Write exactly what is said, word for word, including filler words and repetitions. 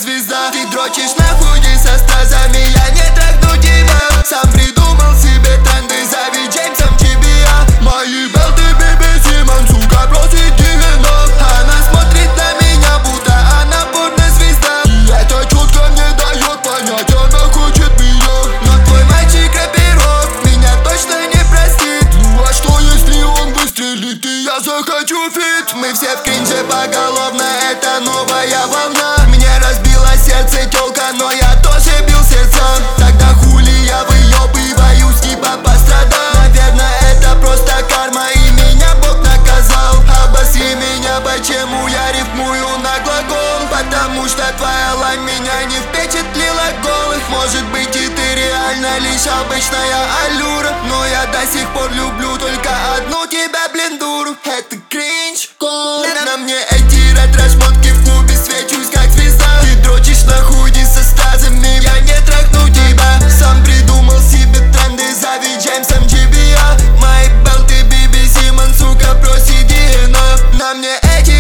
звезда. Ты дрочишь на худи со стразами, я не трахну тебя. Сам придумал себе тренды, зови Джеймсом ти би а. Мои белты би би Симмонс, сука, просит дивиденд. Она смотрит на меня, будто она порнозвезда. И это четко мне дает понять, она хочет меня. Но твой мальчик рэперов меня точно не простит. Ну а что если он выстрелит и я захочу фит? Мы все в кринже поголовно, это новая волна. Мне разбило сердце тёлка, но я тоже бил сердца. Тогда хули я выёбываюсь, типа пострадал. Наверное, это просто карма и меня Бог наказал. Обосри меня, почему я рифмую на глагол? Потому что твоя лань меня не впечатлила голых. Может быть и ты реально лишь обычная аллюра, но я до сих пор люблю только одну тебя, блин, дуру. Это кринж. На мне эти ретро-шмотки, в клубе свечусь как звезда. Ты дрочишь на худи со стразами, я не трахну тебя. Сам придумал себе тренды, зови Джеймсом ти би а. Мои белты би би Симмонс, сука, проси Дина. На мне эти